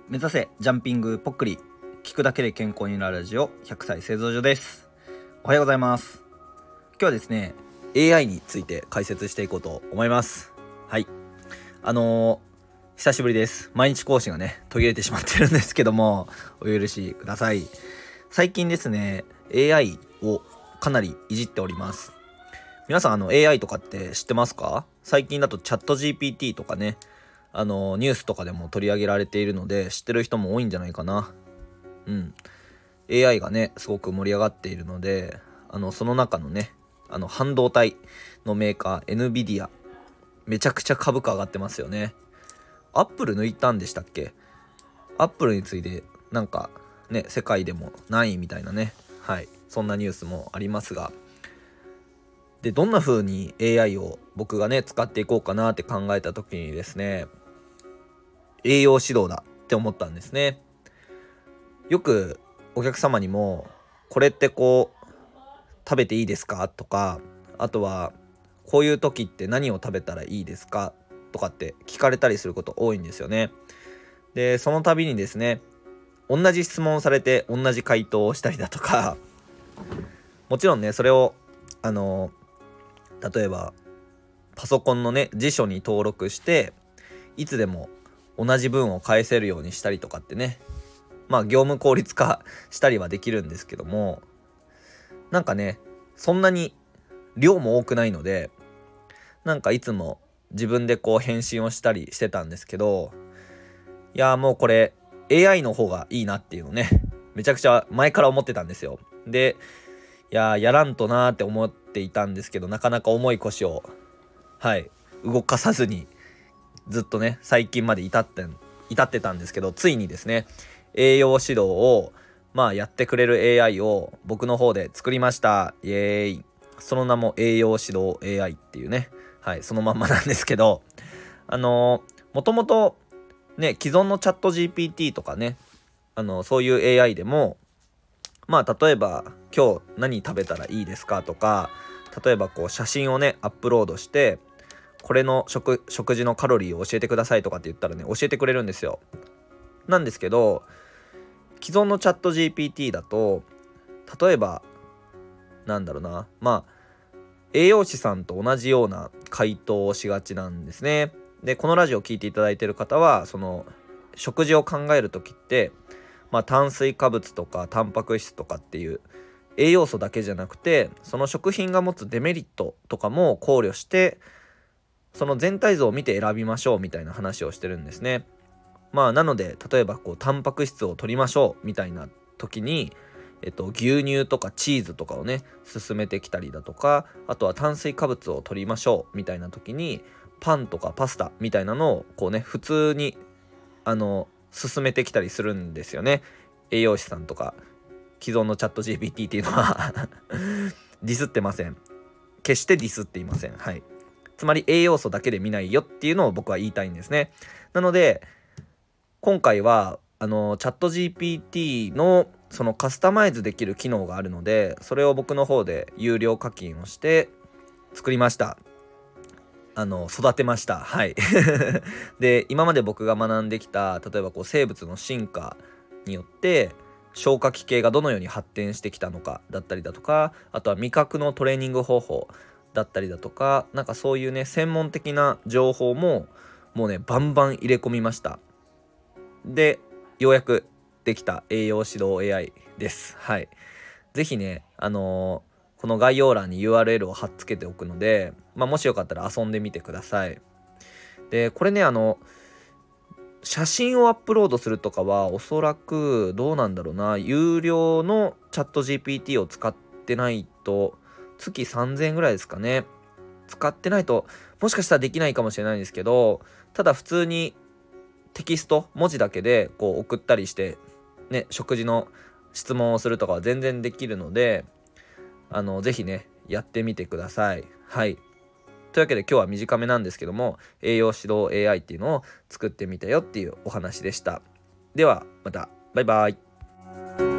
目指せジャンピングぽっくり、聞くだけで健康になるラジオ100歳製造所です。おはようございます。今日はですね AI について解説していこうと思います。はい、久しぶりです。毎日更新がね途切れてしまってるんですけども、お許しください。最近ですね AI をかなりいじっております。皆さんAI とかって知ってますか？最近だとチャット GPT とかね、ニュースとかでも取り上げられているので知ってる人も多いんじゃないかな。AI がねすごく盛り上がっているので、その中のね半導体のメーカー NVIDIA、 めちゃくちゃ株価上がってますよね。アップル抜いたんでしたっけ？アップルについてなんかね世界でも何位みたいなね、そんなニュースもありますが、でどんな風に AI を僕がね使っていこうかなって考えた時にですね、栄養指導だって思ったんですね。よくお客様にもこれって食べていいですかとか、あとはこういう時って何を食べたらいいですかとかって聞かれたりすること多いんですよね。でその度にですね、同じ質問をされて同じ回答をしたりだとか、もちろんねそれを例えばパソコンのね辞書に登録していつでも同じ文を返せるようにしたりとかってね、業務効率化したりはできるんですけども、なんかねそんなに量も多くないので、なんかいつも自分で返信をしたりしてたんですけど、いやもうこれ AI の方がいいなっていうのね、めちゃくちゃ前から思ってたんですよ。でやらんとなーって思っていたんですけど、なかなか重い腰を動かさずにずっとね最近まで至ってたんですけど、ついにですね栄養指導をやってくれる AI を僕の方で作りました。イエーイ。その名も栄養指導 AI っていうね、そのまんまなんですけど、もともとね既存のチャット GPT とかね、そういう AI でも例えば今日何食べたらいいですかとか、例えば写真をねアップロードしてこれの食事のカロリーを教えてくださいとかって言ったらね教えてくれるんですよ。なんですけど既存のチャット GPT だと、例えば栄養士さんと同じような回答をしがちなんですね。でこのラジオを聞いていただいている方は、その食事を考える時って炭水化物とかタンパク質とかっていう栄養素だけじゃなくて、その食品が持つデメリットとかも考慮して、その全体像を見て選びましょうみたいな話をしてるんですね。なので例えばタンパク質を取りましょうみたいな時に、牛乳とかチーズとかをね進めてきたりだとか、あとは炭水化物を取りましょうみたいな時にパンとかパスタみたいなのを普通に進めてきたりするんですよね。栄養士さんとか既存のチャット GPT っていうのはディスってません。決してディスっていません。つまり栄養素だけで見ないよっていうのを僕は言いたいんですね。なので今回はチャット GPT のそのカスタマイズできる機能があるので、それを僕の方で有料課金をして作りました。育てました。で今まで僕が学んできた、例えば生物の進化によって消化器系がどのように発展してきたのかだったりだとか、あとは味覚のトレーニング方法だったりだとか、そういうね専門的な情報ももうねバンバン入れ込みました。でようやくできた栄養指導 AI です。ぜひねこの概要欄に URL を貼っつけておくので、もしよかったら遊んでみてください。でこれね写真をアップロードするとかはおそらくどうなんだろうな、有料のチャット GPT を使ってないと月3000円ぐらいですかね。使ってないともしかしたらできないかもしれないんですけど、ただ普通にテキスト文字だけで送ったりしてね、食事の質問をするとかは全然できるので、ぜひねやってみてください。というわけで今日は短めなんですけども、栄養指導 AI っていうのを作ってみたよっていうお話でした。ではまた、バイバイ。